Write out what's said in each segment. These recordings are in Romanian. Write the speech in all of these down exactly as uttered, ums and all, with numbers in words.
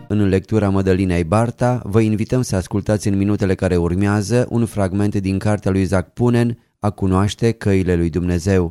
În lectura Mădălinei Barta, vă invităm să ascultați în minutele care urmează un fragment din cartea lui Isaac Punen, A cunoaște căile lui Dumnezeu.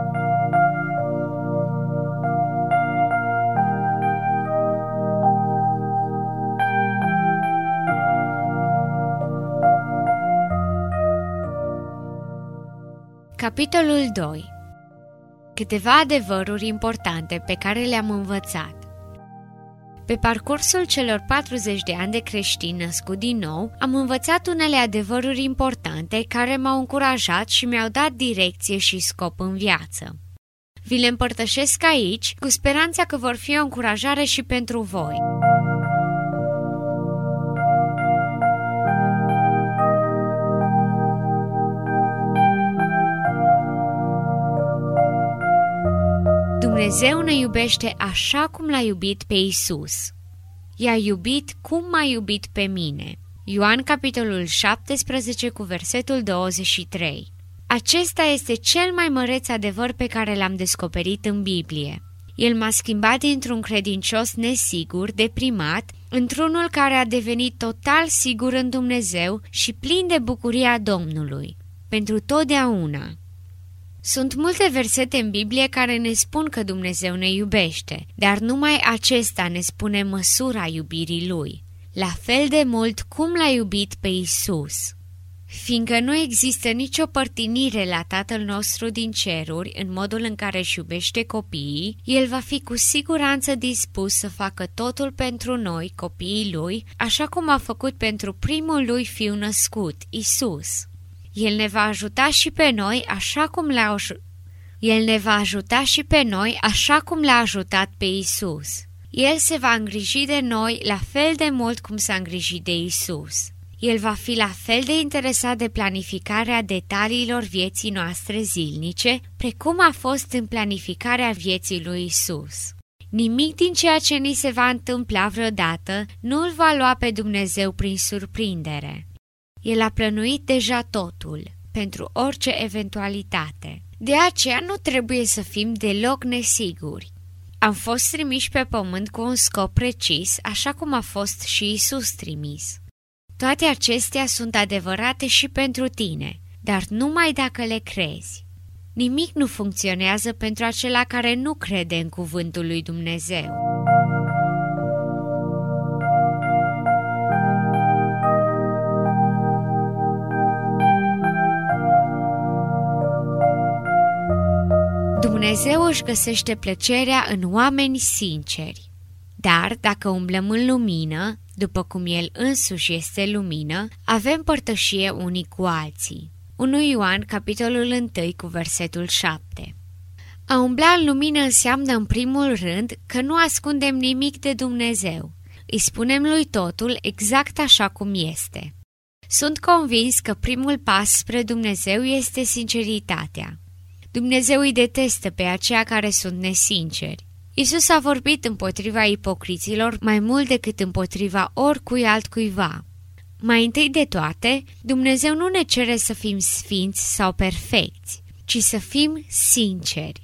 Capitolul doi. Câteva adevăruri importante pe care le-am învățat. Pe parcursul celor patruzeci de ani de creștin născut din nou, am învățat unele adevăruri importante care m-au încurajat și mi-au dat direcție și scop în viață. Vi le împărtășesc aici, cu speranța că vor fi o încurajare și pentru voi. Dumnezeu ne iubește așa cum l-a iubit pe Isus. I-a iubit cum m-a iubit pe mine. Ioan capitolul șaptesprezece cu versetul douăzeci și trei. Acesta este cel mai măreț adevăr pe care l-am descoperit în Biblie. El m-a schimbat dintr-un credincios nesigur, deprimat, într-unul care a devenit total sigur în Dumnezeu și plin de bucuria Domnului, pentru totdeauna. Sunt multe versete în Biblie care ne spun că Dumnezeu ne iubește, dar numai acesta ne spune măsura iubirii Lui, la fel de mult cum l-a iubit pe Isus. Fiindcă nu există nicio părtinire la Tatăl nostru din ceruri în modul în care își iubește copiii, El va fi cu siguranță dispus să facă totul pentru noi, copiii Lui, așa cum a făcut pentru primul Lui Fiu născut, Isus. El ne va ajuta și pe noi așa cum l-a El ne va ajuta și pe noi așa cum l-a ajutat pe Isus. El se va îngriji de noi la fel de mult cum s-a îngrijit de Isus. El va fi la fel de interesat de planificarea detaliilor vieții noastre zilnice, precum a fost în planificarea vieții lui Isus. Nimic din ceea ce ni se va întâmpla vreodată nu îl va lua pe Dumnezeu prin surprindere. El a plănuit deja totul, pentru orice eventualitate. De aceea nu trebuie să fim deloc nesiguri. Am fost trimiși pe pământ cu un scop precis, așa cum a fost și Isus trimis. Toate acestea sunt adevărate și pentru tine, dar numai dacă le crezi. Nimic nu funcționează pentru acela care nu crede în cuvântul lui Dumnezeu. Dumnezeu își găsește plăcerea în oameni sinceri. Dar, dacă umblăm în lumină, după cum El însuși este lumină, avem părtășie unii cu alții. unu Ioan, capitolul unu, cu versetul șapte. A umbla în lumină înseamnă în primul rând că nu ascundem nimic de Dumnezeu. Îi spunem lui totul exact așa cum este. Sunt convins că primul pas spre Dumnezeu este sinceritatea. Dumnezeu îi detestă pe aceia care sunt nesinceri. Isus a vorbit împotriva ipocriților mai mult decât împotriva oricui altcuiva. Mai întâi de toate, Dumnezeu nu ne cere să fim sfinți sau perfecți, ci să fim sinceri.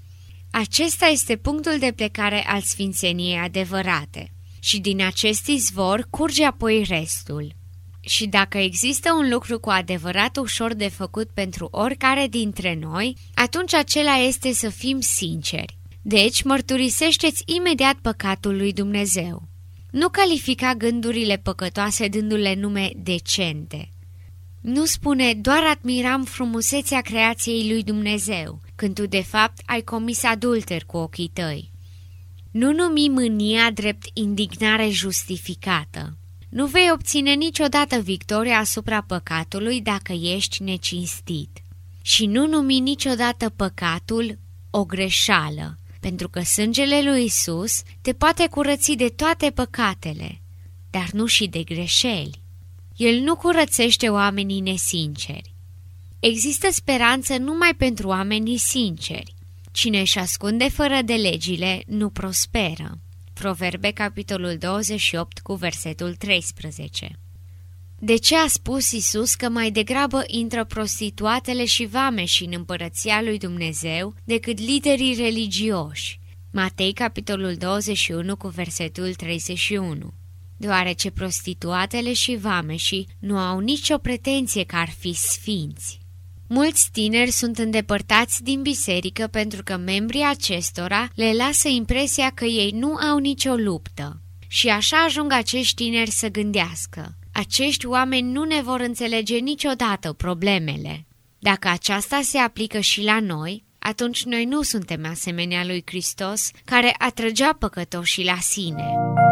Acesta este punctul de plecare al sfințeniei adevărate și din acest izvor curge apoi restul. Și dacă există un lucru cu adevărat ușor de făcut pentru oricare dintre noi, atunci acela este să fim sinceri. Deci, mărturisește-ți imediat păcatul lui Dumnezeu. Nu califica gândurile păcătoase dându-le nume decente. Nu spune, doar admiram frumusețea creației lui Dumnezeu, când tu de fapt ai comis adulter cu ochii tăi. Nu numi mânia drept indignare justificată. Nu vei obține niciodată victoria asupra păcatului dacă ești necinstit. Și nu numi niciodată păcatul o greșeală, pentru că sângele lui Isus te poate curăți de toate păcatele, dar nu și de greșeli. El nu curățește oamenii nesinceri. Există speranță numai pentru oamenii sinceri. Cine își ascunde fără de legile nu prosperă. Proverbe, capitolul douăzeci și opt, cu versetul treisprezece. De ce a spus Isus că mai degrabă intră prostituatele și vameșii în împărăția lui Dumnezeu decât liderii religioși? Matei, capitolul douăzeci și unu, cu versetul treizeci și unu. Deoarece prostituatele și vameșii nu au nicio pretenție că ar fi sfinți. Mulți tineri sunt îndepărtați din biserică pentru că membrii acestora le lasă impresia că ei nu au nicio luptă. Și așa ajung acești tineri să gândească: acești oameni nu ne vor înțelege niciodată problemele. Dacă aceasta se aplică și la noi, atunci noi nu suntem asemenea lui Hristos, care atrăgea păcătoșii la sine.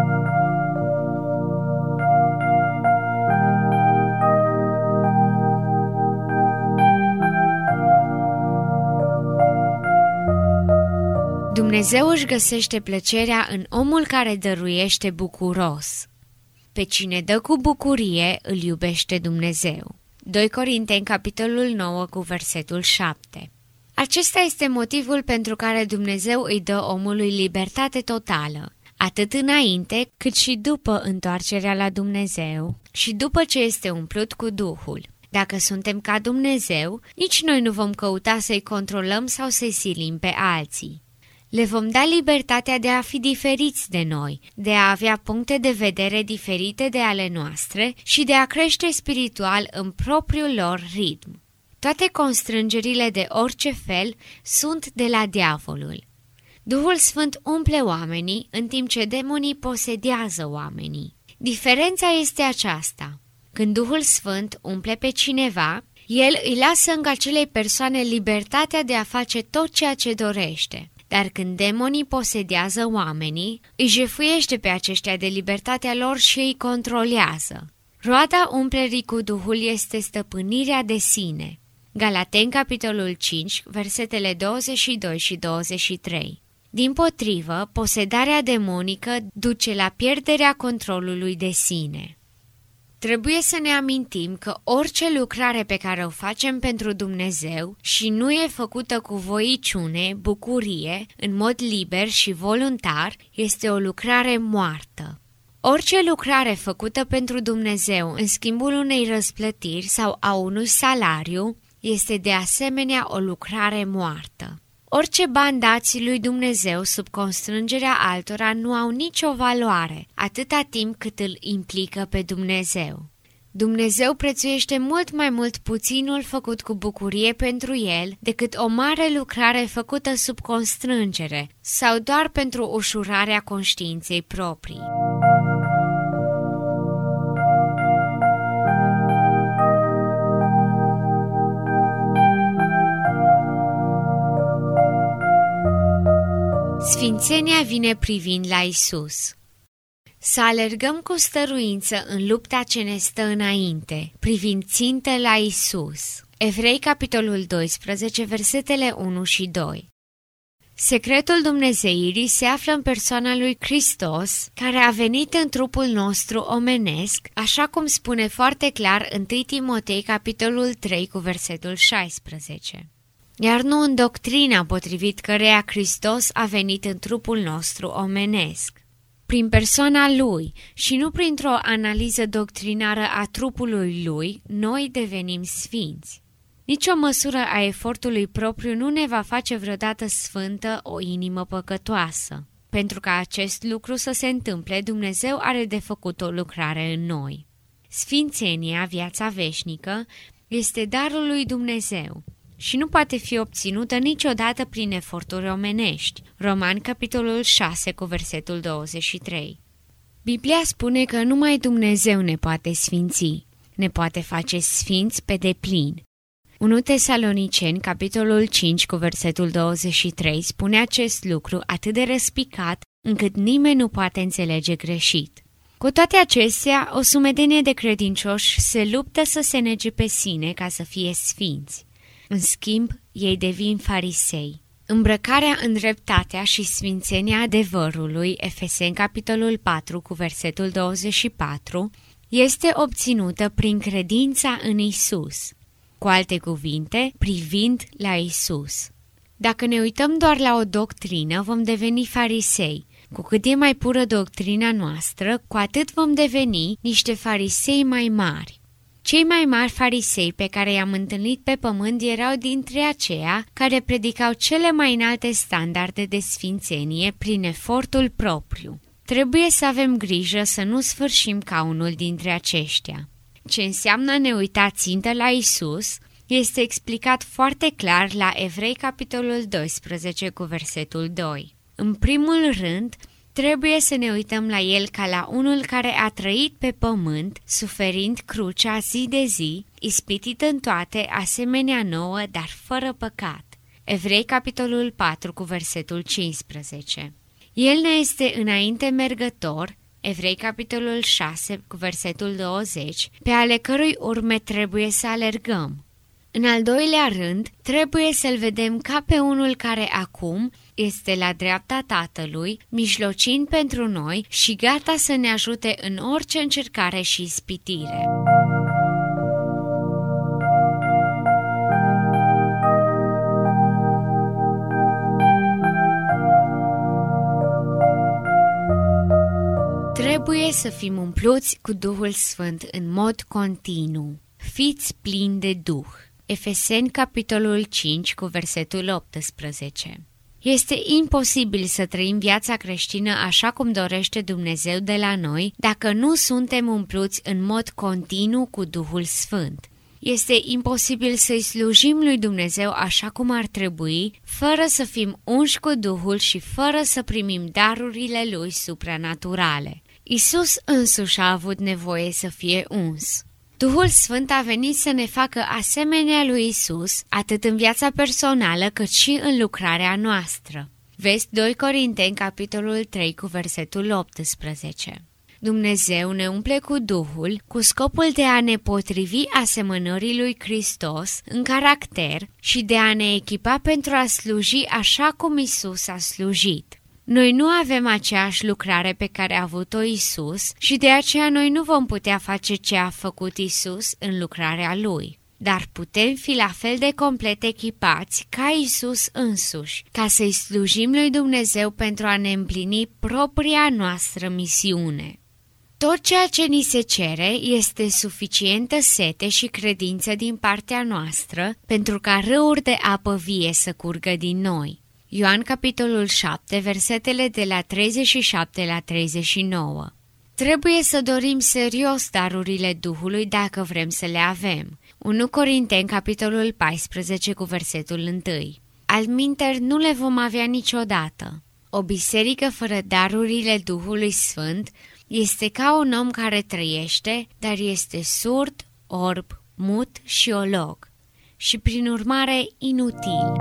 Dumnezeu își găsește plăcerea în omul care dăruiește bucuros. Pe cine dă cu bucurie, îl iubește Dumnezeu. doi Corinteni, capitolul nouă, cu versetul șapte. Acesta este motivul pentru care Dumnezeu îi dă omului libertate totală, atât înainte cât și după întoarcerea la Dumnezeu și după ce este umplut cu Duhul. Dacă suntem ca Dumnezeu, nici noi nu vom căuta să-i controlăm sau să-i silim pe alții. Le vom da libertatea de a fi diferiți de noi, de a avea puncte de vedere diferite de ale noastre și de a crește spiritual în propriul lor ritm. Toate constrângerile de orice fel sunt de la diavolul. Duhul Sfânt umple oamenii, în timp ce demonii posedează oamenii. Diferența este aceasta: când Duhul Sfânt umple pe cineva, el îi lasă în acelei persoane libertatea de a face tot ceea ce dorește. Dar când demonii posedează oamenii, îi jefuiește pe aceștia de libertatea lor și îi controlează. Roada umplerii cu Duhul este stăpânirea de sine. Galateni, capitolul cinci, versetele douăzeci și doi și douăzeci și trei. Dimpotrivă, posedarea demonică duce la pierderea controlului de sine. Trebuie să ne amintim că orice lucrare pe care o facem pentru Dumnezeu și nu e făcută cu voiciune, bucurie, în mod liber și voluntar, este o lucrare moartă. Orice lucrare făcută pentru Dumnezeu în schimbul unei răsplătiri sau a unui salariu este de asemenea o lucrare moartă. Orice bani dați lui Dumnezeu sub constrângerea altora nu au nicio valoare, atâta timp cât îl implică pe Dumnezeu. Dumnezeu prețuiește mult mai mult puținul făcut cu bucurie pentru el decât o mare lucrare făcută sub constrângere sau doar pentru ușurarea conștiinței proprii. Sfințenia vine privind la Isus. Să alergăm cu stăruință în lupta ce ne stă înainte, privind țintă la Isus. Evrei, capitolul doisprezece, versetele unu și doi. Secretul dumnezeirii se află în persoana lui Hristos, care a venit în trupul nostru omenesc, așa cum spune foarte clar întâi Timotei, capitolul trei, cu versetul șaisprezece. Iar nu în doctrina potrivit căreia Hristos a venit în trupul nostru omenesc. Prin persoana Lui și nu printr-o analiză doctrinară a trupului Lui, noi devenim sfinți. Nici o măsură a efortului propriu nu ne va face vreodată sfântă o inimă păcătoasă. Pentru ca acest lucru să se întâmple, Dumnezeu are de făcut o lucrare în noi. Sfințenia, viața veșnică, este darul lui Dumnezeu și nu poate fi obținută niciodată prin eforturi omenești. Romani, capitolul șase, cu versetul douăzeci și trei. Biblia spune că numai Dumnezeu ne poate sfinți, ne poate face sfinți pe deplin. unu Tesaloniceni, capitolul cinci, cu versetul douăzeci și trei, spune acest lucru atât de răspicat, încât nimeni nu poate înțelege greșit. Cu toate acestea, o sumedenie de credincioși se luptă să se nege pe sine ca să fie sfinți. În schimb, ei devin farisei. Îmbrăcarea în dreptatea și sfințenia adevărului, Efeseni, capitolul patru, cu versetul douăzeci și patru, este obținută prin credința în Isus. Cu alte cuvinte, privind la Isus. Dacă ne uităm doar la o doctrină, vom deveni farisei. Cu cât e mai pură doctrina noastră, cu atât vom deveni niște farisei mai mari. Cei mai mari farisei pe care i-am întâlnit pe pământ erau dintre aceia care predicau cele mai înalte standarde de sfințenie prin efortul propriu. Trebuie să avem grijă să nu sfârșim ca unul dintre aceștia. Ce înseamnă a ne uita țintă la Isus este explicat foarte clar la Evrei capitolul doisprezece cu versetul doi. În primul rând, trebuie să ne uităm la El ca la unul care a trăit pe pământ, suferind crucea zi de zi, ispitit în toate, asemenea nouă, dar fără păcat. Evrei capitolul patru cu versetul cincisprezece. El ne este înainte mergător, Evrei capitolul șase cu versetul douăzeci, pe ale cărui urme trebuie să alergăm. În al doilea rând, trebuie să-L vedem ca pe unul care acum este la dreapta Tatălui, mijlocind pentru noi și gata să ne ajute în orice încercare și ispitire. Trebuie să fim umpluți cu Duhul Sfânt în mod continuu. Fiți plini de Duh. Efeseni capitolul cinci cu versetul optsprezece. Este imposibil să trăim viața creștină așa cum dorește Dumnezeu de la noi dacă nu suntem umpluți în mod continuu cu Duhul Sfânt. Este imposibil să-i slujim lui Dumnezeu așa cum ar trebui, fără să fim unși cu Duhul și fără să primim darurile lui supranaturale. Isus însuși a avut nevoie să fie uns. Duhul Sfânt a venit să ne facă asemenea lui Isus, atât în viața personală cât și în lucrarea noastră. Vezi doi Corinteni, capitolul trei, cu versetul optsprezece. Dumnezeu ne umple cu Duhul, cu scopul de a ne potrivi asemănării lui Hristos în caracter și de a ne echipa pentru a sluji așa cum Isus a slujit. Noi nu avem aceeași lucrare pe care a avut-o Isus și de aceea noi nu vom putea face ce a făcut Isus în lucrarea Lui. Dar putem fi la fel de complet echipați ca Isus însuși, ca să-i slujim lui Dumnezeu pentru a ne împlini propria noastră misiune. Tot ceea ce ni se cere este suficientă sete și credință din partea noastră pentru ca râuri de apă vie să curgă din noi. Ioan capitolul șapte, versetele de la treizeci și șapte la treizeci și nouă. Trebuie să dorim serios darurile Duhului dacă vrem să le avem. unu Corinteni capitolul paisprezece cu versetul unu. Altminteri nu le vom avea niciodată. O biserică fără darurile Duhului Sfânt este ca un om care trăiește, dar este surd, orb, mut și olog și prin urmare inutil.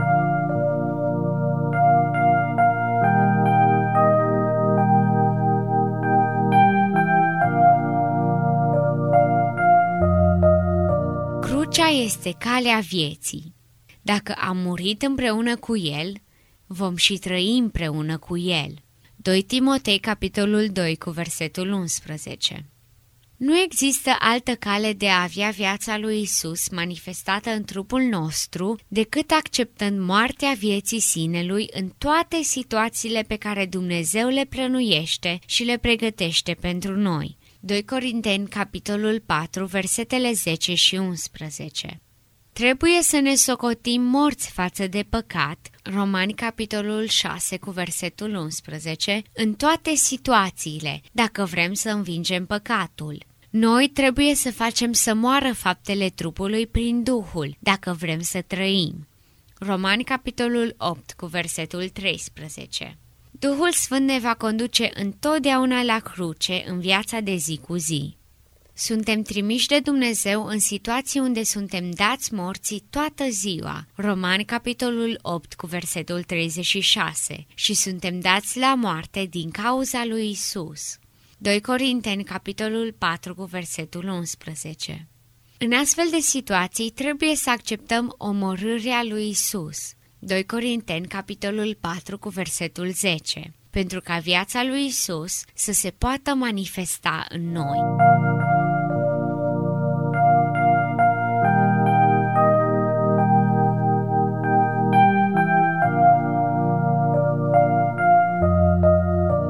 Crucea este calea vieții. Dacă am murit împreună cu El, vom și trăi împreună cu El. doi Timotei, capitolul doi, cu versetul unsprezece. Nu există altă cale de a avea viața lui Isus manifestată în trupul nostru decât acceptând moartea vieții sinelui în toate situațiile pe care Dumnezeu le plănuiește și le pregătește pentru noi. doi Corinteni, capitolul patru, versetele zece și unsprezece. Trebuie să ne socotim morți față de păcat, Romani capitolul șase cu versetul unsprezece, în toate situațiile, dacă vrem să învingem păcatul. Noi trebuie să facem să moară faptele trupului prin Duhul, dacă vrem să trăim. Romani capitolul opt cu versetul treisprezece. Duhul Sfânt ne va conduce întotdeauna la cruce în viața de zi cu zi. Suntem trimiși de Dumnezeu în situații unde suntem dați morții toată ziua, Romani capitolul opt cu versetul treizeci și șase, și suntem dați la moarte din cauza lui Isus. doi Corinteni capitolul patru cu versetul unsprezece. În astfel de situații trebuie să acceptăm omorârea lui Isus. doi Corinteni capitolul patru cu versetul zece, pentru ca viața lui Isus să se poată manifesta în noi.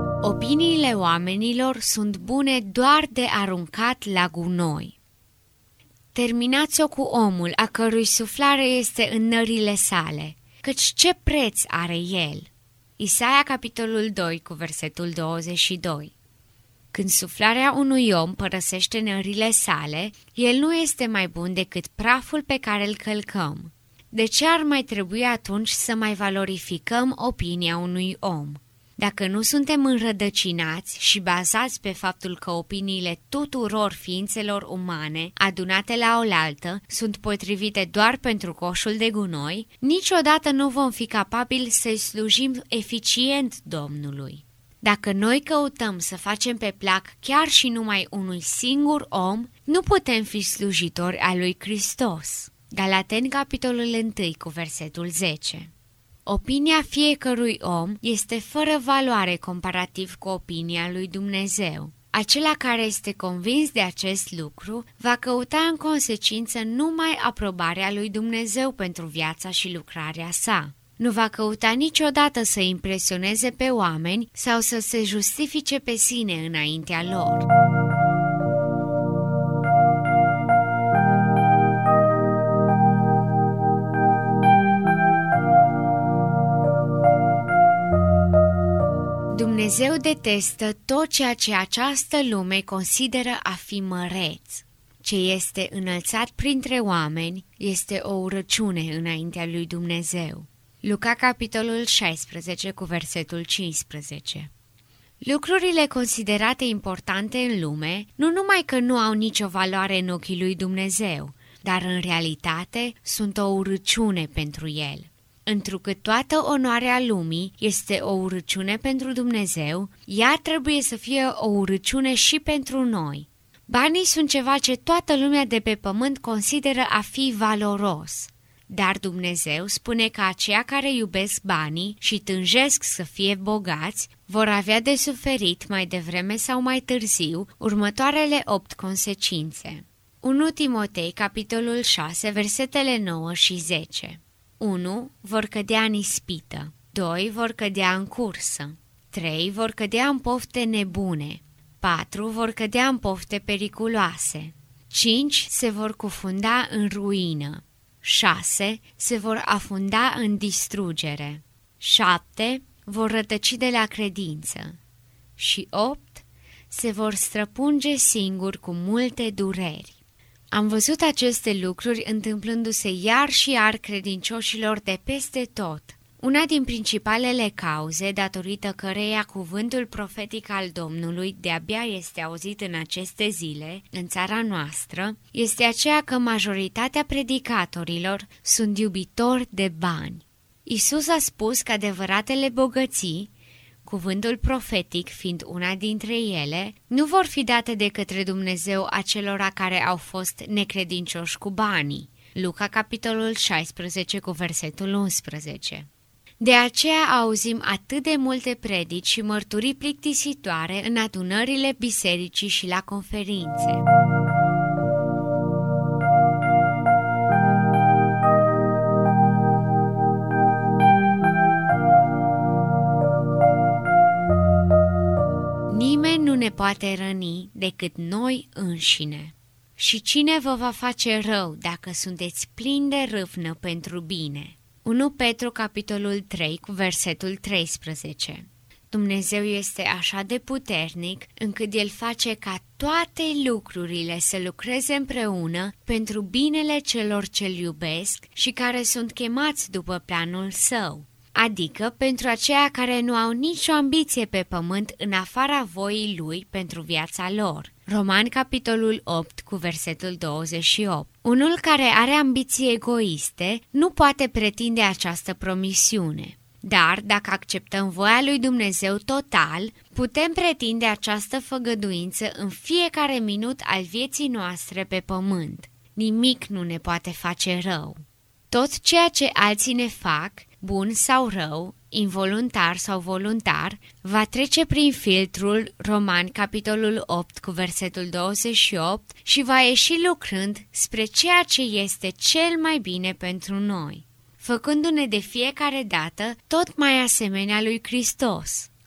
Opiniile oamenilor sunt bune doar de aruncat la gunoi. terminați-o cu omul, a cărui suflare este în nările sale, căci ce preț are el? Isaia, capitolul doi, cu versetul douăzeci și doi. Când suflarea unui om părăsește nările sale, el nu este mai bun decât praful pe care îl călcăm. De ce ar mai trebui atunci să mai valorificăm opinia unui om? Dacă nu suntem înrădăcinați și bazați pe faptul că opiniile tuturor ființelor umane adunate la oaltă sunt potrivite doar pentru coșul de gunoi, niciodată nu vom fi capabili să-i slujim eficient Domnului. Dacă noi căutăm să facem pe plac chiar și numai unui singur om, nu putem fi slujitori al lui Hristos. Galateni, capitolul unu, cu versetul zece. Opinia fiecărui om este fără valoare comparativ cu opinia lui Dumnezeu. Acela care este convins de acest lucru va căuta în consecință numai aprobarea lui Dumnezeu pentru viața și lucrarea sa. Nu va căuta niciodată să impresioneze pe oameni sau să se justifice pe sine înaintea lor. Dumnezeu detestă tot ceea ce această lume consideră a fi măreț. Ce este înălțat printre oameni este o urăciune înaintea lui Dumnezeu. Luca, capitolul șaisprezece, cu versetul cincisprezece. Lucrurile considerate importante în lume nu numai că nu au nicio valoare în ochii lui Dumnezeu, dar în realitate sunt o urăciune pentru el. Întrucât toată onoarea lumii este o urăciune pentru Dumnezeu, ea trebuie să fie o urăciune și pentru noi. Banii sunt ceva ce toată lumea de pe pământ consideră a fi valoros. Dar Dumnezeu spune că aceia care iubesc banii și tânjesc să fie bogați vor avea de suferit mai devreme sau mai târziu următoarele opt consecințe. unu Timotei, capitolul șase, versetele nouă și zece. unu. Vor cădea în ispită. doi. Vor cădea în cursă. trei. Vor cădea în pofte nebune. patru. Vor cădea în pofte periculoase. cinci. Se vor cufunda în ruină. șase. Se vor afunda în distrugere. șapte. Vor rătăci de la credință. Și opt. Se vor străpunge singuri cu multe dureri. Am văzut aceste lucruri întâmplându-se iar și iar credincioșilor de peste tot. Una din principalele cauze, datorită căreia cuvântul profetic al Domnului de-abia este auzit în aceste zile, în țara noastră, este aceea că majoritatea predicatorilor sunt iubitori de bani. Isus a spus că adevăratele bogății, cuvântul profetic fiind una dintre ele, nu vor fi date de către Dumnezeu acelora care au fost necredincioși cu banii. Luca, capitolul șaisprezece, cu versetul unsprezece. De aceea auzim atât de multe predici și mărturii plictisitoare în adunările bisericii și la conferințe. Nimeni nu ne poate răni decât noi înșine. Și cine vă va face rău dacă sunteți plini de râvnă pentru bine? unu Petru, capitolul trei, cu versetul treisprezece. Dumnezeu este așa de puternic încât El face ca toate lucrurile să lucreze împreună pentru binele celor ce-L iubesc și care sunt chemați după planul Său, adică pentru aceia care nu au nicio ambiție pe pământ în afara voii Lui pentru viața lor. Romani, capitolul opt, cu versetul douăzeci și opt. Unul care are ambiții egoiste nu poate pretinde această promisiune. Dar, dacă acceptăm voia lui Dumnezeu total, putem pretinde această făgăduință în fiecare minut al vieții noastre pe pământ. Nimic nu ne poate face rău. Tot ceea ce alții ne fac, bun sau rău, involuntar sau voluntar, va trece prin filtrul Romani, capitolul opt, cu versetul douăzeci și opt și va ieși lucrând spre ceea ce este cel mai bine pentru noi, făcându-ne de fiecare dată tot mai asemenea lui Hristos.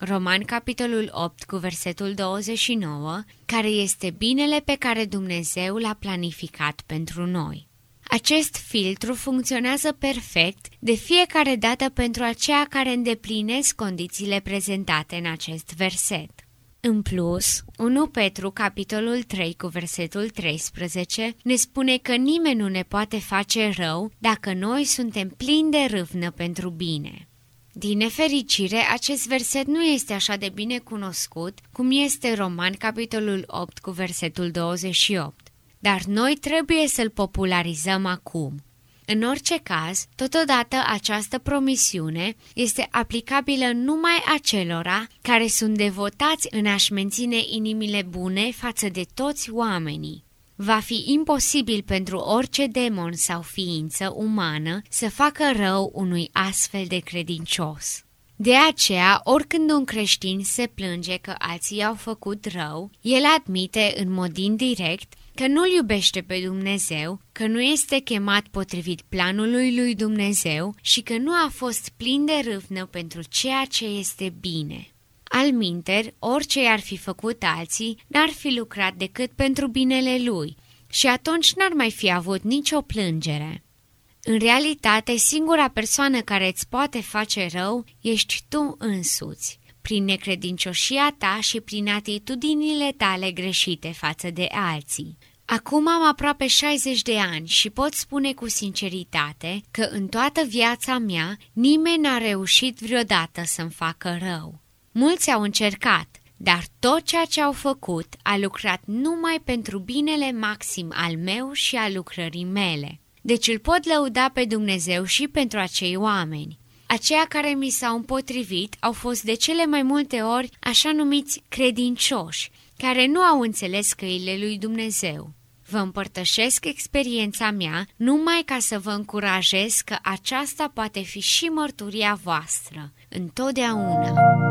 Romani, capitolul opt, cu versetul douăzeci și nouă, care este binele pe care Dumnezeu l-a planificat pentru noi. Acest filtru funcționează perfect de fiecare dată pentru aceia care îndeplinesc condițiile prezentate în acest verset. În plus, unu Petru, capitolul trei, cu versetul treisprezece, ne spune că nimeni nu ne poate face rău dacă noi suntem plini de râvnă pentru bine. Din nefericire, acest verset nu este așa de bine cunoscut cum este Romani, capitolul opt, cu versetul douăzeci și opt. Dar noi trebuie să-l popularizăm acum. În orice caz, totodată această promisiune este aplicabilă numai acelora care sunt devotați în a-și menține inimile bune față de toți oamenii. Va fi imposibil pentru orice demon sau ființă umană să facă rău unui astfel de credincios. De aceea, oricând un creștin se plânge că alții i-au făcut rău, el admite în mod indirect că nu-L iubește pe Dumnezeu, că nu este chemat potrivit planului lui Dumnezeu și că nu a fost plin de râvnă pentru ceea ce este bine. Alminteri, orice i-ar fi făcut alții, n-ar fi lucrat decât pentru binele lui și atunci n-ar mai fi avut nicio plângere. În realitate, singura persoană care îți poate face rău ești tu însuți, prin necredincioșia ta și prin atitudinile tale greșite față de alții. Acum am aproape șaizeci de ani și pot spune cu sinceritate că în toată viața mea nimeni n-a reușit vreodată să-mi facă rău. Mulți au încercat, dar tot ceea ce au făcut a lucrat numai pentru binele maxim al meu și al lucrării mele. Deci îl pot lăuda pe Dumnezeu și pentru acei oameni. Aceia care mi s-au împotrivit au fost de cele mai multe ori așa numiți credincioși, care nu au înțeles căile lui Dumnezeu. Vă împărtășesc experiența mea numai ca să vă încurajez că aceasta poate fi și mărturia voastră, întotdeauna.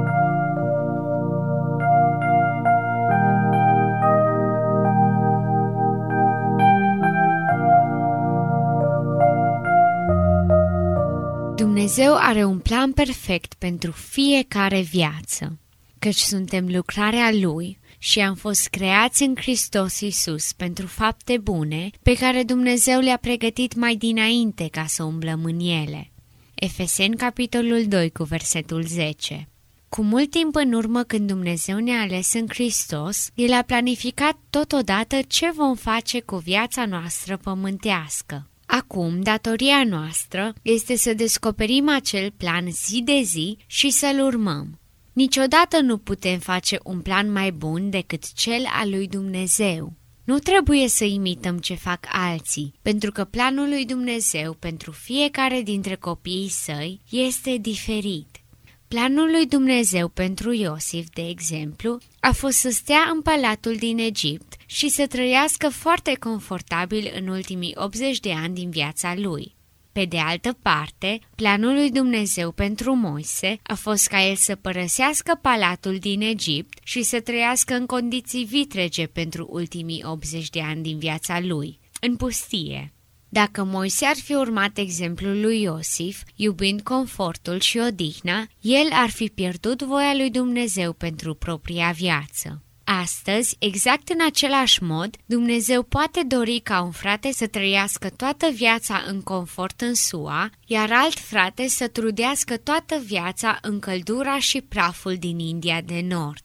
Dumnezeu are un plan perfect pentru fiecare viață, căci suntem lucrarea Lui și am fost creați în Hristos Iisus pentru fapte bune pe care Dumnezeu le-a pregătit mai dinainte ca să umblăm în ele. Efeseni, capitolul doi, cu versetul zece. Cu mult timp în urmă, când Dumnezeu ne-a ales în Hristos, El a planificat totodată ce vom face cu viața noastră pământească. Acum, datoria noastră este să descoperim acel plan zi de zi și să-l urmăm. Niciodată nu putem face un plan mai bun decât cel al lui Dumnezeu. Nu trebuie să imităm ce fac alții, pentru că planul lui Dumnezeu pentru fiecare dintre copiii săi este diferit. Planul lui Dumnezeu pentru Iosif, de exemplu, a fost să stea în palatul din Egipt și să trăiască foarte confortabil în ultimii optzeci de ani din viața lui. Pe de altă parte, planul lui Dumnezeu pentru Moise a fost ca el să părăsească palatul din Egipt și să trăiască în condiții vitrege pentru ultimii optzeci de ani din viața lui, în pustie. Dacă Moise ar fi urmat exemplul lui Iosif, iubind confortul și odihna, el ar fi pierdut voia lui Dumnezeu pentru propria viață. Astăzi, exact în același mod, Dumnezeu poate dori ca un frate să trăiască toată viața în confort în S U A, iar alt frate să trudească toată viața în căldura și praful din India de Nord.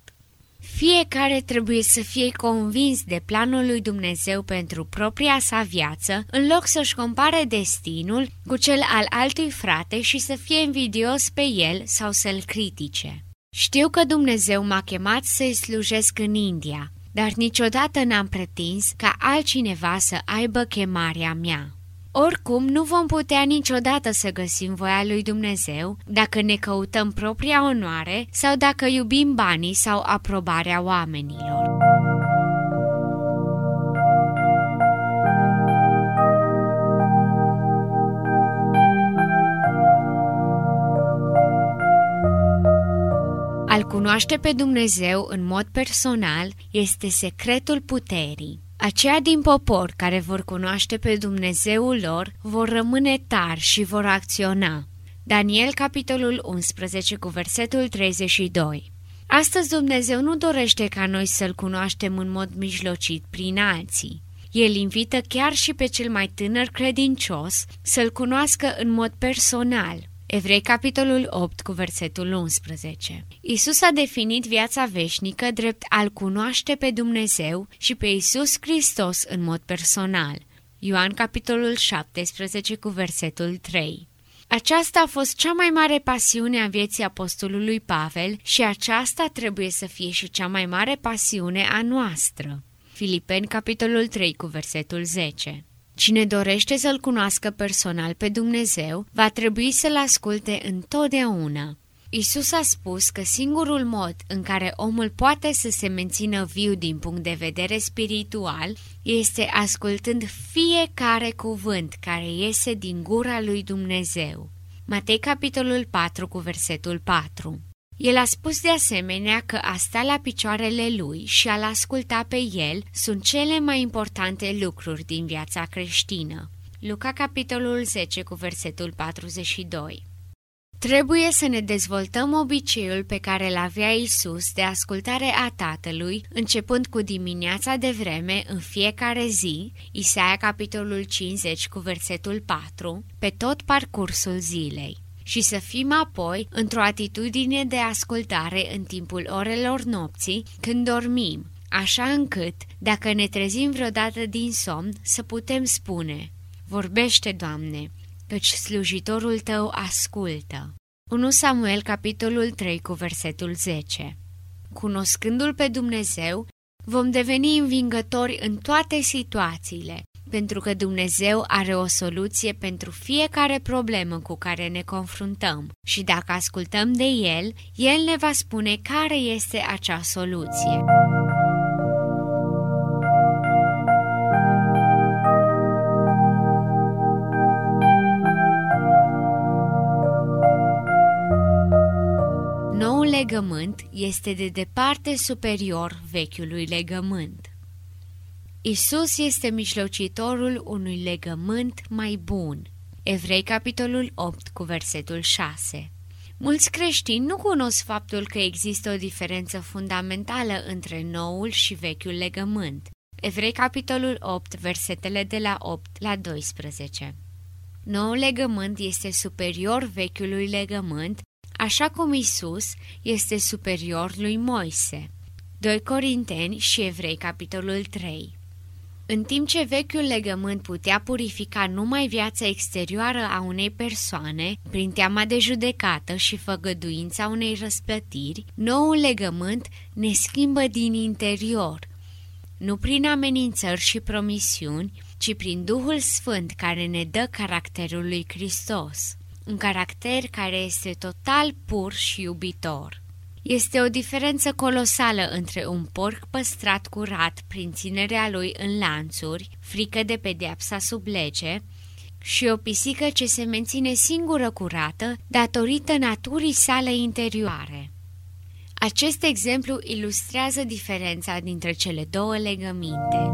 Fiecare trebuie să fie convins de planul lui Dumnezeu pentru propria sa viață, în loc să-și compare destinul cu cel al altui frate și să fie invidios pe el sau să-l critique. Știu că Dumnezeu m-a chemat să-i slujesc în India, dar niciodată n-am pretins ca altcineva să aibă chemarea mea. Oricum, nu vom putea niciodată să găsim voia lui Dumnezeu dacă ne căutăm propria onoare sau dacă iubim banii sau aprobarea oamenilor. A-L cunoaște pe Dumnezeu în mod personal este secretul puterii. Aceia din popor care vor cunoaște pe Dumnezeul lor vor rămâne tari și vor acționa. Daniel, capitolul unsprezece, cu versetul treizeci și doi. Astăzi Dumnezeu nu dorește ca noi să-L cunoaștem în mod mijlocit prin alții. El invită chiar și pe cel mai tânăr credincios să-L cunoască în mod personal. Evrei, capitolul opt, cu versetul unsprezece. Iisus a definit viața veșnică drept a-L cunoaște pe Dumnezeu și pe Iisus Hristos în mod personal. Ioan, capitolul șaptesprezece, cu versetul trei. Aceasta a fost cea mai mare pasiune a vieții apostolului Pavel și aceasta trebuie să fie și cea mai mare pasiune a noastră. Filipeni, capitolul trei, cu versetul zece. Cine dorește să-L cunoască personal pe Dumnezeu, va trebui să-L asculte întotdeauna. Iisus a spus că singurul mod în care omul poate să se mențină viu din punct de vedere spiritual este ascultând fiecare cuvânt care iese din gura lui Dumnezeu. Matei, capitolul patru, cu versetul patru. El a spus de asemenea că a sta la picioarele lui și a-L asculta pe el sunt cele mai importante lucruri din viața creștină. Luca, capitolul zece, cu versetul patruzeci și doi. Trebuie să ne dezvoltăm obiceiul pe care l-avea Iisus de ascultare a Tatălui, începând cu dimineața de vreme în fiecare zi, Isaia, capitolul cincizeci, cu versetul patru, pe tot parcursul zilei. Și să fim apoi într-o atitudine de ascultare în timpul orelor nopții, când dormim, așa încât, dacă ne trezim vreodată din somn, să putem spune: vorbește, Doamne, căci slujitorul Tău ascultă. unu Samuel, capitolul trei, cu versetul zece. Cunoscându-L pe Dumnezeu, vom deveni învingători în toate situațiile, pentru că Dumnezeu are o soluție pentru fiecare problemă cu care ne confruntăm și dacă ascultăm de El, El ne va spune care este acea soluție. Noul legământ este de departe superior vechiului legământ. Isus este mijlocitorul unui legământ mai bun. Evrei, capitolul opt, cu versetul șase. Mulți creștini nu cunosc faptul că există o diferență fundamentală între noul și vechiul legământ. Evrei, capitolul opt, versetele de la opt la doisprezece. Noul legământ este superior vechiului legământ, așa cum Isus este superior lui Moise. doi Corinteni și Evrei, capitolul trei. În timp ce vechiul legământ putea purifica numai viața exterioară a unei persoane, prin teama de judecată și făgăduința unei răsplătiri, noul legământ ne schimbă din interior, nu prin amenințări și promisiuni, ci prin Duhul Sfânt care ne dă caracterul lui Hristos, un caracter care este total pur și iubitor. Este o diferență colosală între un porc păstrat curat prin ținerea lui în lanțuri, frică de pedeapsa sub lege, și o pisică ce se menține singură curată datorită naturii sale interioare. Acest exemplu ilustrează diferența dintre cele două legăminte.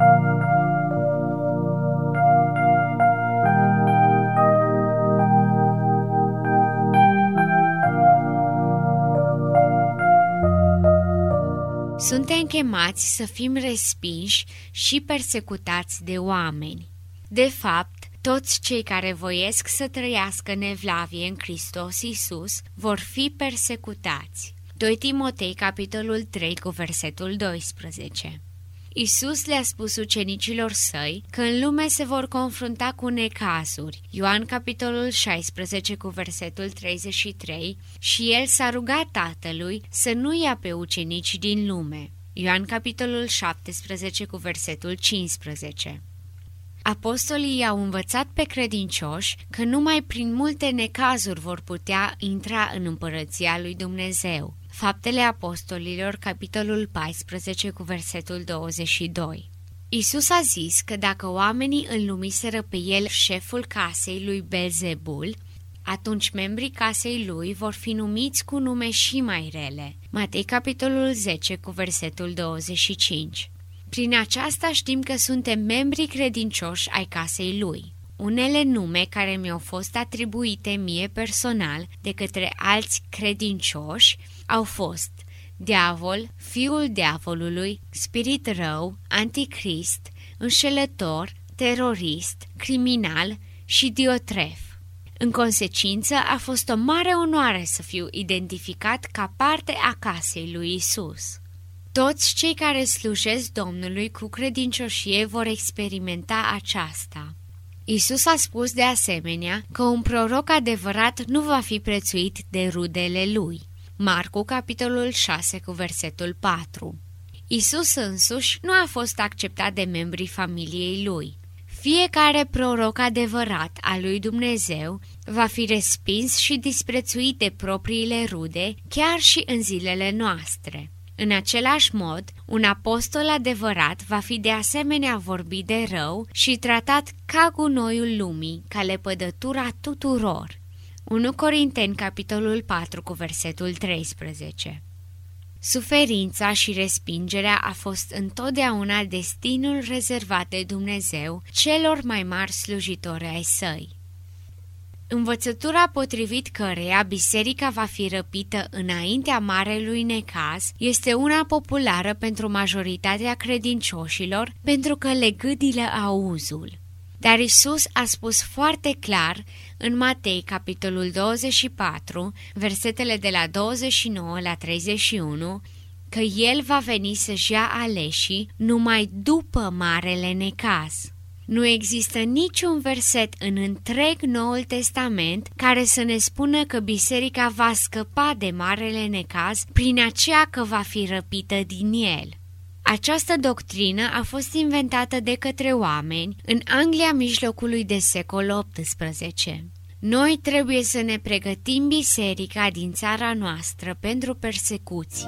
Suntem chemați să fim respinși și persecutați de oameni. De fapt, toți cei care voiesc să trăiască nevlavie în Hristos Iisus vor fi persecutați. doi Timotei, capitolul trei, cu versetul doisprezece. Iisus le-a spus ucenicilor săi că în lume se vor confrunta cu necazuri. Ioan, capitolul șaisprezece, cu versetul treizeci și trei, și el s-a rugat Tatălui să nu ia pe ucenici din lume. Ioan, capitolul șaptesprezece, cu versetul cincisprezece. Apostolii i-au învățat pe credincioși că numai prin multe necazuri vor putea intra în împărăția lui Dumnezeu. Faptele Apostolilor, capitolul paisprezece, cu versetul douăzeci și doi. Iisus a zis că dacă oamenii îl numiseră pe el șeful casei lui Belzebul, atunci membrii casei lui vor fi numiți cu nume și mai rele. Matei, capitolul zece, cu versetul douăzeci și cinci. Prin aceasta știm că suntem membri credincioși ai casei lui. Unele nume care mi-au fost atribuite mie personal de către alți credincioși au fost diavol, fiul diavolului, spirit rău, anticrist, înșelător, terorist, criminal și Diotref. În consecință, a fost o mare onoare să fiu identificat ca parte a casei lui Isus. Toți cei care slujesc Domnului cu credincioșie vor experimenta aceasta. Isus a spus de asemenea că un proroc adevărat nu va fi prețuit de rudele lui. Marcu, capitolul șase, cu versetul patru. Isus însuși nu a fost acceptat de membrii familiei lui. Fiecare proroc adevărat al lui Dumnezeu va fi respins și disprețuit de propriile rude, chiar și în zilele noastre. În același mod, un apostol adevărat va fi de asemenea vorbit de rău și tratat ca gunoiul lumii, ca lepădătura tuturor. unu Corinteni, capitolul patru, cu versetul treisprezece. Suferința și respingerea a fost întotdeauna destinul rezervat de Dumnezeu celor mai mari slujitori ai săi. Învățătura potrivit căreia biserica va fi răpită înaintea marelui necaz este una populară pentru majoritatea credincioșilor, pentru că le gâdilă auzul. Dar Isus a spus foarte clar în Matei, capitolul douăzeci și patru, versetele de la douăzeci și nouă la treizeci și unu, că El va veni să-și ia aleșii numai după marele necaz. Nu există niciun verset în întreg Noul Testament care să ne spună că biserica va scăpa de marele necaz prin aceea că va fi răpită din el. Această doctrină a fost inventată de către oameni în Anglia mijlocului de secol optsprezece. Noi trebuie să ne pregătim biserica din țara noastră pentru persecuție.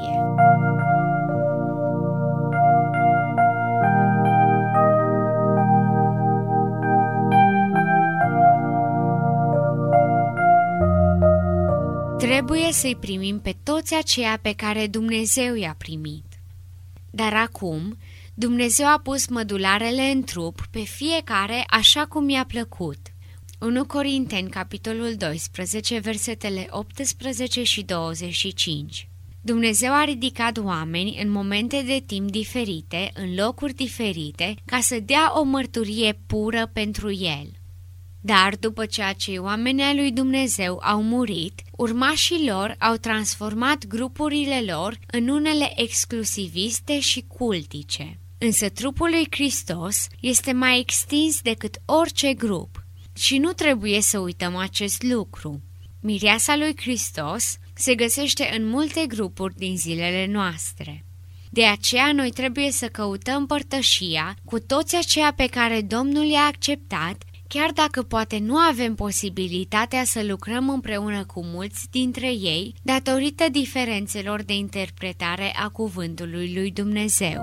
Trebuie să-i primim pe toți aceia pe care Dumnezeu i-a primit. Dar acum, Dumnezeu a pus mădularele în trup pe fiecare așa cum i-a plăcut. unu Corinteni, capitolul doisprezece, versetele optsprezece și douăzeci și cinci. Dumnezeu a ridicat oameni în momente de timp diferite, în locuri diferite, ca să dea o mărturie pură pentru El. Dar după ce acei oameni ai lui Dumnezeu au murit, urmașii lor au transformat grupurile lor în unele exclusiviste și cultice. Însă trupul lui Hristos este mai extins decât orice grup și nu trebuie să uităm acest lucru. Mireasa lui Hristos se găsește în multe grupuri din zilele noastre. De aceea noi trebuie să căutăm părtășia cu toți aceia pe care Domnul i-a acceptat, chiar dacă poate nu avem posibilitatea să lucrăm împreună cu mulți dintre ei, datorită diferențelor de interpretare a cuvântului lui Dumnezeu.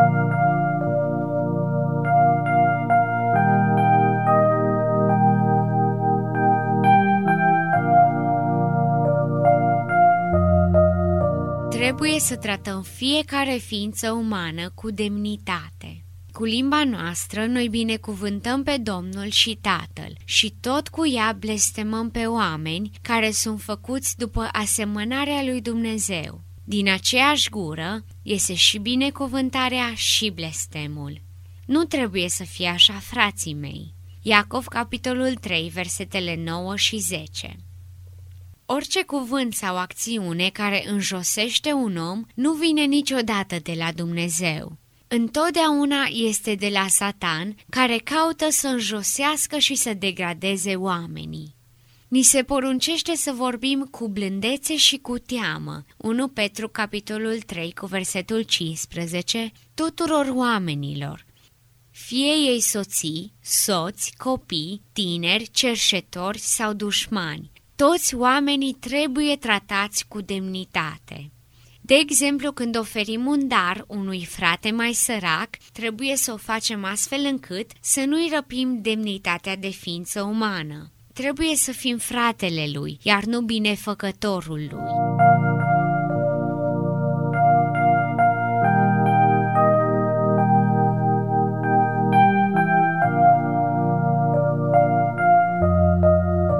Trebuie să tratăm fiecare ființă umană cu demnitate. Cu limba noastră noi binecuvântăm pe Domnul și Tatăl și tot cu ea blestemăm pe oameni care sunt făcuți după asemănarea lui Dumnezeu. Din aceeași gură iese și binecuvântarea și blestemul. Nu trebuie să fie așa, frații mei. Iacov, capitolul trei, versetele nouă și zece. Orice cuvânt sau acțiune care înjosește un om nu vine niciodată de la Dumnezeu. Întotdeauna este de la Satan, care caută să înjosească și să degradeze oamenii. Ni se poruncește să vorbim cu blândețe și cu teamă, unu Petru, capitolul trei, cu versetul cincisprezece, tuturor oamenilor, fie ei soții, soți, copii, tineri, cerșetori sau dușmani. Toți oamenii trebuie tratați cu demnitate. De exemplu, când oferim un dar unui frate mai sărac, trebuie să o facem astfel încât să nu-i răpim demnitatea de ființă umană. Trebuie să fim fratele lui, iar nu binefăcătorul lui.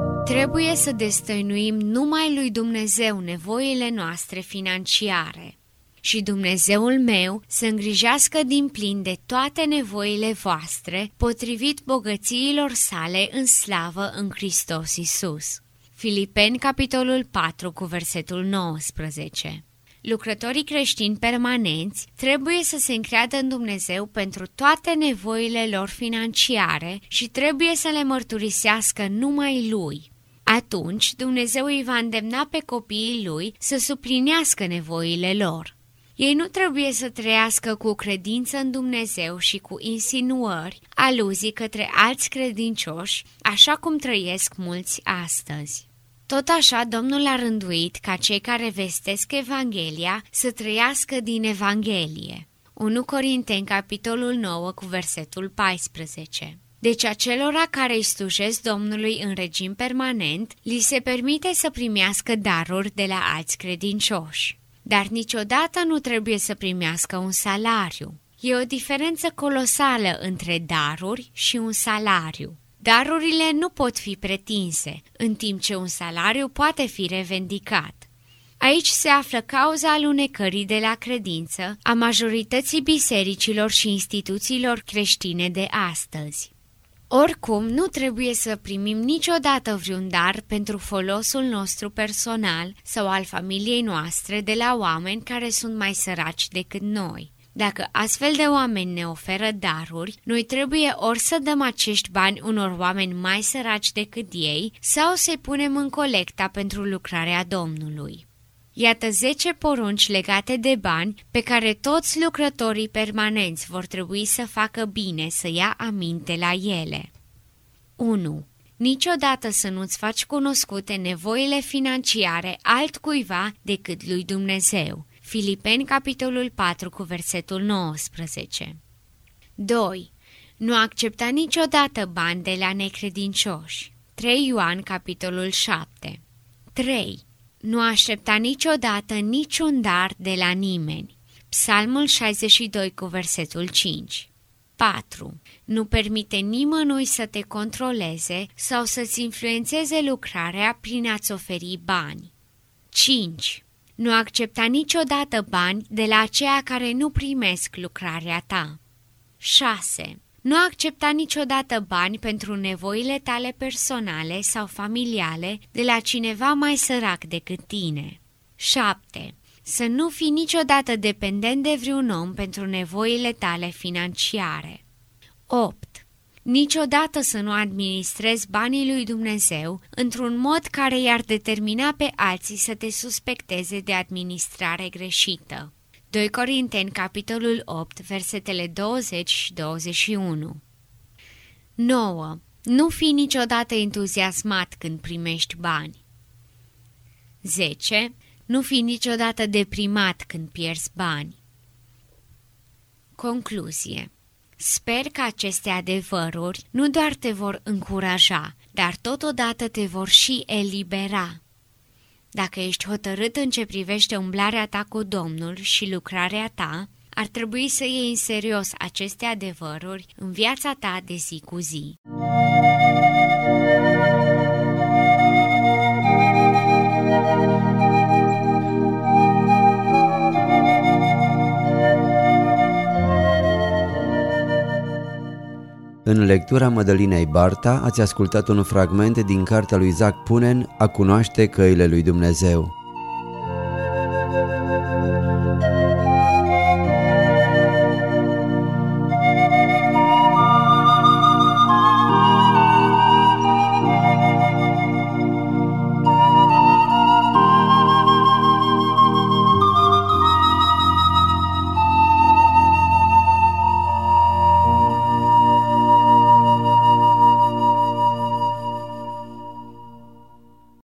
Trebuie să destăinuim numai lui Dumnezeu nevoile noastre financiare. și Dumnezeul meu să îngrijească din plin de toate nevoile voastre, potrivit bogățiilor sale în slavă în Hristos Iisus. Filipeni, capitolul patru, cu versetul nouăsprezece. Lucrătorii creștini permanenți trebuie să se încreadă în Dumnezeu pentru toate nevoile lor financiare și trebuie să le mărturisească numai Lui. Atunci Dumnezeu îi va îndemna pe copiii Lui să suplinească nevoile lor. Ei nu trebuie să trăiască cu credință în Dumnezeu și cu insinuări, aluzii către alți credincioși, așa cum trăiesc mulți astăzi. Tot așa, Domnul a rânduit ca cei care vestesc Evanghelia să trăiască din Evanghelie. unu Corinteni, capitolul nouă, cu versetul paisprezece. Deci acelora care îi slujesc Domnului în regim permanent, li se permite să primească daruri de la alți credincioși. Dar niciodată nu trebuie să primească un salariu. E o diferență colosală între daruri și un salariu. Darurile nu pot fi pretinse, în timp ce un salariu poate fi revendicat. Aici se află cauza alunecării de la credință a majorității bisericilor și instituțiilor creștine de astăzi. Oricum, nu trebuie să primim niciodată vreun dar pentru folosul nostru personal sau al familiei noastre de la oameni care sunt mai săraci decât noi. Dacă astfel de oameni ne oferă daruri, noi trebuie ori să dăm acești bani unor oameni mai săraci decât ei sau să-i punem în colecta pentru lucrarea Domnului. Iată zece porunci legate de bani pe care toți lucrătorii permanenți vor trebui să facă bine să ia aminte la ele. unu. Niciodată să nu-ți faci cunoscute nevoile financiare altcuiva decât lui Dumnezeu. Filipeni, capitolul patru, cu versetul nouăsprezece. doi. Nu accepta niciodată bani de la necredincioși. trei Ioan, capitolul șapte. trei. Nu aștepta niciodată niciun dar de la nimeni. Psalmul șaizeci și doi, cu versetul cinci. patru. Nu permite nimănui să te controleze sau să-ți influențeze lucrarea prin a-ți oferi bani. cinci. Nu accepta niciodată bani de la aceia care nu primesc lucrarea ta. șase. Nu accepta niciodată bani pentru nevoile tale personale sau familiale de la cineva mai sărac decât tine. șapte. Să nu fii niciodată dependent de vreun om pentru nevoile tale financiare. opt. Niciodată să nu administrezi banii lui Dumnezeu într-un mod care i-ar determina pe alții să te suspecteze de administrare greșită. doi Corinteni, capitolul opt, versetele douăzeci și douăzeci și unu. nouă. Nu fii niciodată entuziasmat când primești bani. zece. Nu fii niciodată deprimat când pierzi bani. Concluzie. Sper că aceste adevăruri nu doar te vor încuraja, dar totodată te vor și elibera. Dacă ești hotărât în ce privește umblarea ta cu Domnul și lucrarea ta, ar trebui să iei în serios aceste adevăruri în viața ta de zi cu zi. În lectura Mădălinei Barta ați ascultat un fragment din cartea lui Isaac Punen, A cunoaște căile lui Dumnezeu.